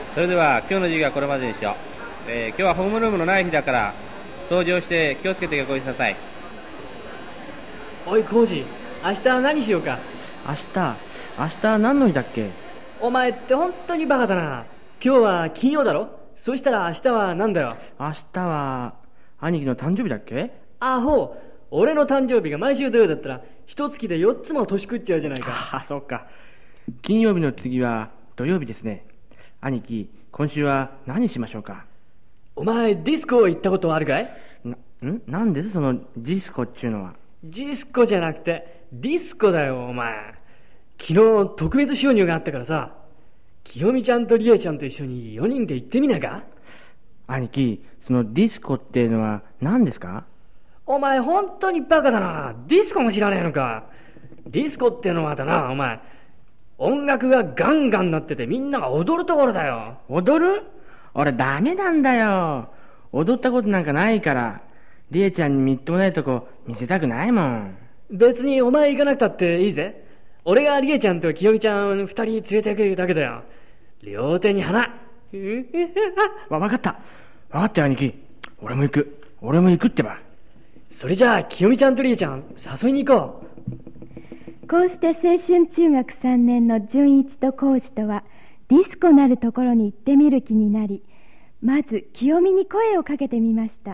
それでは今日の授業はこれまでにしよう。今日はホームルームのない日だから掃除をして気をつけて学校にしなさい。 おいコウジ、明日何しようか。 明日何の日だっけ？ お前って本当にバカだな。今日は金曜だろ。そしたら明日は何だよ。 明日は兄貴の誕生日だっけ？ アホ、俺の誕生日が毎週土曜だったら一月で4つも年食っちゃうじゃないか。 ああ、そうか。金曜日の次は土曜日ですね。兄貴、今週は何しましょうか？ お前ディスコ行ったことあるかい？ なんですそのディスコっちゅうのは。 ディスコじゃなくてディスコだよお前。昨日特別収入があったからさ、清美ちゃんとリエちゃんと一緒に4人で行ってみないか？ 兄貴、そのディスコっていうのは何ですか？ お前本当にバカだな。ディスコも知らねえのか。ディスコってのはだな、お前音楽がガンガン鳴っててみんなが踊るところだよ。 踊る？俺ダメなんだよ。踊ったことなんかないから。リエちゃんにみっともないとこ見せたくないもん。 別にお前行かなくたっていいぜ。俺がリエちゃんと清美ちゃん2人連れてくだけだよ。両手に花。 わかったよ兄貴。俺も行くってば。 それじゃあ清美ちゃんとリエちゃん誘いに行こう。こうして青春中学3年の純一と浩二とはディスコなるところに行ってみる気になり、まず清美に声をかけてみました。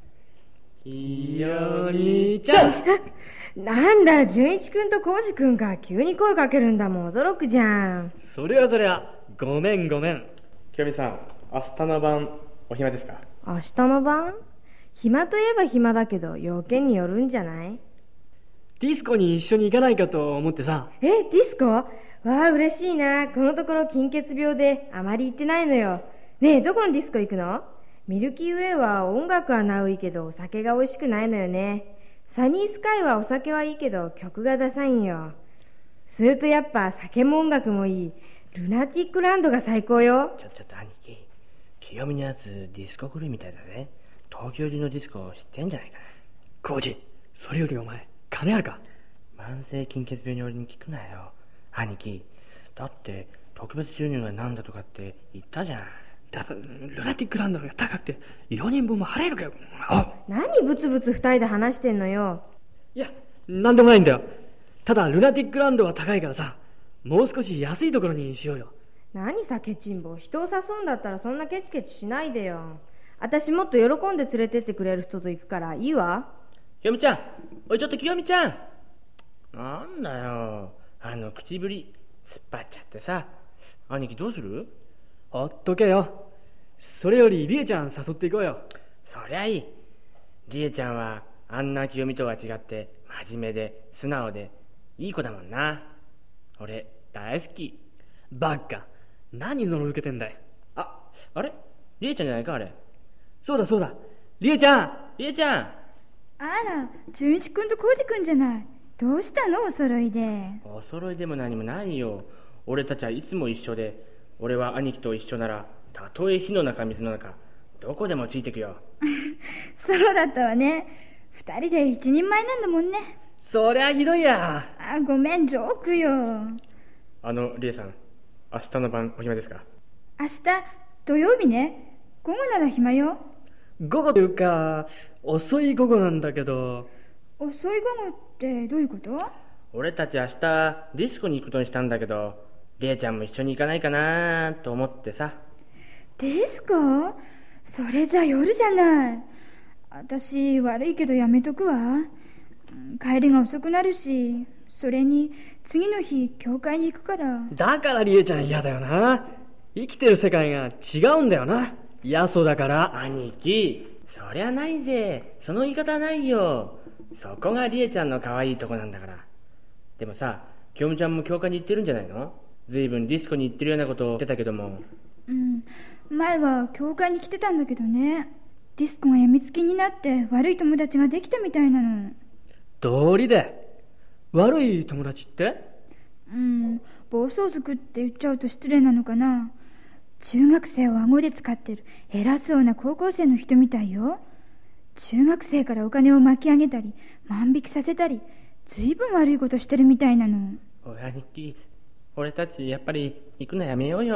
清美ちゃん。 なんだ、純一くんと浩二くんが急に声かけるんだもん。驚くじゃん。 そりゃごめん。 清美さん、明日の晩お暇ですか？ 明日の晩？暇といえば暇だけど要件によるんじゃない？ ディスコに一緒に行かないかと思ってさ。 ディスコ？わあ、嬉しいな。このところ金欠病であまり行ってないのよ。ねえ、どこのディスコ行くの？ミルキーウェイは音楽はナウいけどお酒が美味しくないのよね。サニースカイはお酒はいいけど曲がダサいんよ。それとやっぱ酒も音楽もいいルナティックランドが最高よ。 ちょっと兄貴、清美のやつディスコ狂いみたいだぜ。東京中のディスコ知ってんじゃないかな。 浩二、それよりお前金あるか？ 慢性金欠病に俺に聞くなよ兄貴。だって特別収入がなんだとかって言ったじゃん。 ルナティックランドが高くて4人分も払えるかよ。 何ブツブツ2人で話してんのよ。 いや、なんでもないんだよ。ただルナティックランドは高いからさ、もう少し安いところにしようよ。 何さケチンボ、人を誘うんだったらそんなケチケチしないでよ。私もっと喜んで連れてってくれる人と行くからいいわ。 清美ちゃん、おいちょっと清美ちゃん。なんだよ、口ぶり突っ張っちゃってさ。兄貴どうする？ ほっとけよ。それよりリエちゃん誘っていこうよ。 そりゃいい。リエちゃんはあんな清美とは違って真面目で素直でいい子だもんな。俺大好き。 バカ、何のろけてんだい。 あれリエちゃんじゃないかあれ。 そうだリエちゃん。 あら、純一くんと浩二くんじゃない。どうしたのお揃いで。 お揃いでも何もないよ。俺たちはいつも一緒で、俺は兄貴と一緒ならたとえ火の中水の中どこでもついてくよ。 そうだったわね。2人で一人前なんだもんね。 そりゃひどいや。 ごめん、ジョークよ。 リエさん、明日の晩お暇ですか？ 明日土曜日ね。午後なら暇よ。 午後というか遅い午後なんだけど。 遅い午後ってどういうこと？ 俺たち明日ディスコに行くことにしたんだけど、リエちゃんも一緒に行かないかなと思ってさ。 ディスコ？それじゃ夜じゃない。私悪いけどやめとくわ。帰りが遅くなるし、それに次の日教会に行くから。 だからリエちゃん嫌だよな。生きてる世界が違うんだよな。嫌そうだから。 兄貴、そりゃないぜ。その言い方はないよ。そこがリエちゃんの可愛いとこなんだから。でもさ、清美ちゃんも教会に行ってるんじゃないの？ずいぶんディスコに行ってるようなことを言ってたけども。 前は教会に来てたんだけどね。ディスコがやみつきになって悪い友達ができたみたいなの。 道理で悪い友達って？ 暴走族って言っちゃうと失礼なのかな。中学生を顎で使ってる偉そうな高校生の人みたいよ。中学生からお金を巻き上げたり万引きさせたり、ずいぶん悪いことしてるみたいなの。 おい兄貴、俺たちやっぱり行くのやめようよ。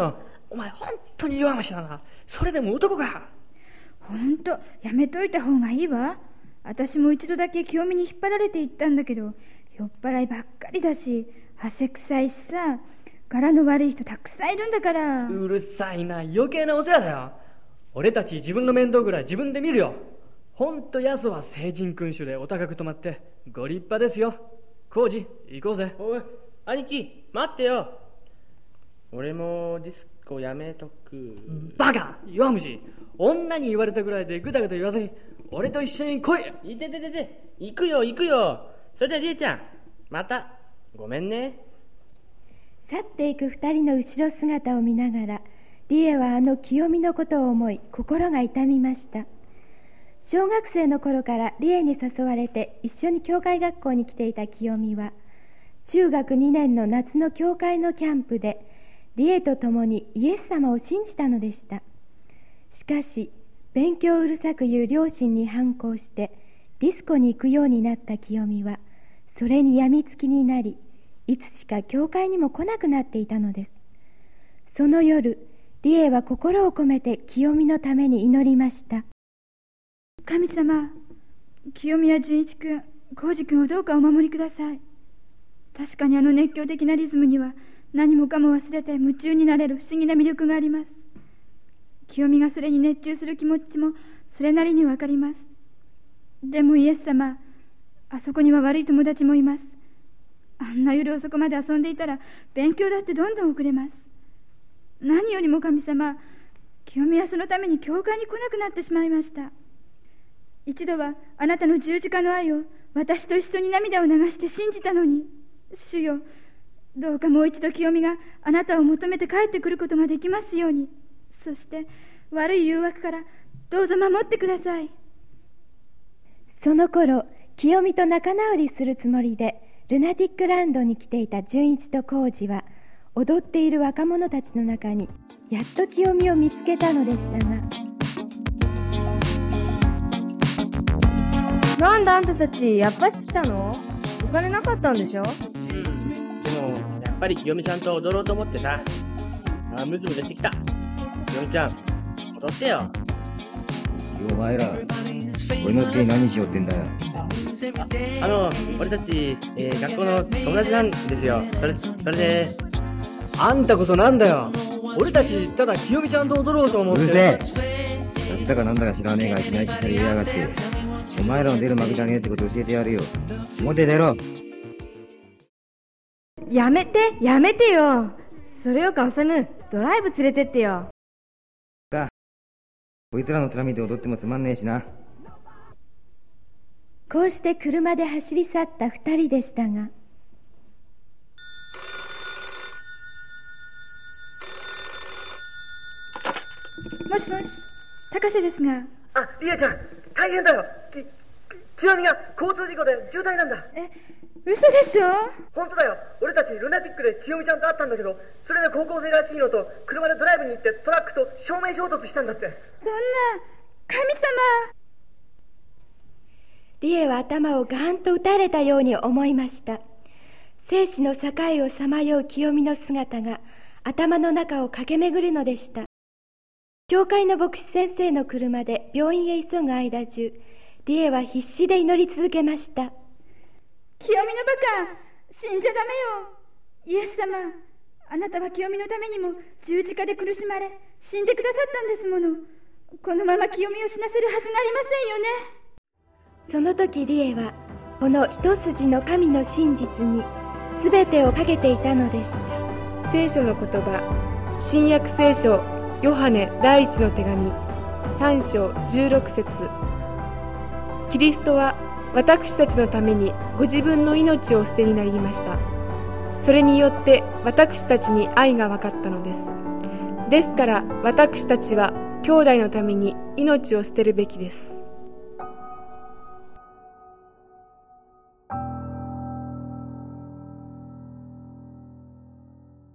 お前本当に弱虫だな。それでも男か。 ほんとやめといた方がいいわ。私も一度だけ清美に引っ張られて行ったんだけど、酔っ払いばっかりだし汗臭いしさ、柄の悪い人たくさんいるんだから。 うるさいな、余計なお世話だよ。俺たち自分の面倒ぐらい自分で見るよ。ほんとやすは聖人君主でお高く泊まってご立派ですよ。浩二行こうぜ。 おい兄貴待ってよ。俺もディスコやめとく。 バカ弱虫、女に言われたぐらいでぐだぐだ言わずに俺と一緒に来い。 いてててて、行くよ行くよ。それじゃりえちゃんまたごめんね。 去っていく二人の後ろ姿を見ながら、リエはあの清美のことを思い心が痛みました。小学生の頃からリエに誘われて一緒に教会学校に来ていた清美は、中学2年の夏の教会のキャンプでリエと共にイエス様を信じたのでした。しかし勉強をうるさく言う両親に反抗してディスコに行くようになった清美は、それに病みつきになり、いつしか教会にも来なくなっていたのです。その夜、リエは心を込めて清美のために祈りました。 神様、清美や純一君、浩二君をどうかお守りください。確かにあの熱狂的なリズムには何もかも忘れて夢中になれる不思議な魅力があります。清美がそれに熱中する気持ちもそれなりにわかります。でもイエス様、あそこには悪い友達もいます。あんな夜遅くまで遊んでいたら勉強だってどんどん遅れます。何よりも神様、清美はそのために教会に来なくなってしまいました。一度はあなたの十字架の愛を私と一緒に涙を流して信じたのに、主よ、どうかもう一度清美があなたを求めて帰ってくることができますように。そして悪い誘惑からどうぞ守ってください。 その頃、清美と仲直りするつもりでルナティックランドに来ていた純一と浩二は、踊っている若者たちの中にやっと清美を見つけたのでしたが。 なんだあんたたち、やっぱし来たの？お金なかったんでしょ？ でもやっぱり清美ちゃんと踊ろうと思ってさ。ムズムズしてきた。清美ちゃん踊ってよ。 お前ら俺の手に何しようってんだよ。 俺たち、学校の友達なんですよ。それで。 あんたこそなんだよ。俺たちただ清美ちゃんと踊ろうと思って。 うるせえ。やったかなんだか知らねえがいきなり来たり言いやがって。お前らの出る幕じゃねえってこと教えてやるよ。表出ろ。 やめてよ。それよかおさむ、ドライブ連れてってよ。 こいつらの面見て踊ってもつまんねえしな。 こうして車で走り去った二人でしたが。 もしもし、高瀬ですが。 あ、リエちゃん、大変だよ。清美が交通事故で渋滞なんだ。 嘘でしょ？ 本当だよ。俺たちルナティックで清美ちゃんと会ったんだけど、それで高校生らしいのと車でドライブに行ってトラックと正面衝突したんだって。 そんな、神様。 リエは頭をガーンと打たれたように思いました。生死の境をさまよう清美の姿が頭の中を駆け巡るのでした。教会の牧師先生の車で病院へ急ぐ間中、リエは必死で祈り続けました。 清美のバカ、死んじゃダメよ。イエス様、あなたは清美のためにも十字架で苦しまれ死んでくださったんですもの。このまま清美を死なせるはずがありませんよね。 その時リエはこの一筋の神の真実に全てをかけていたのでした。 聖書の言葉、新約聖書ヨハネ第一の手紙3章16節。キリストは私たちのためにご自分の命を捨てになりました。それによって私たちに愛が分かったのです。ですから私たちは兄弟のために命を捨てるべきです。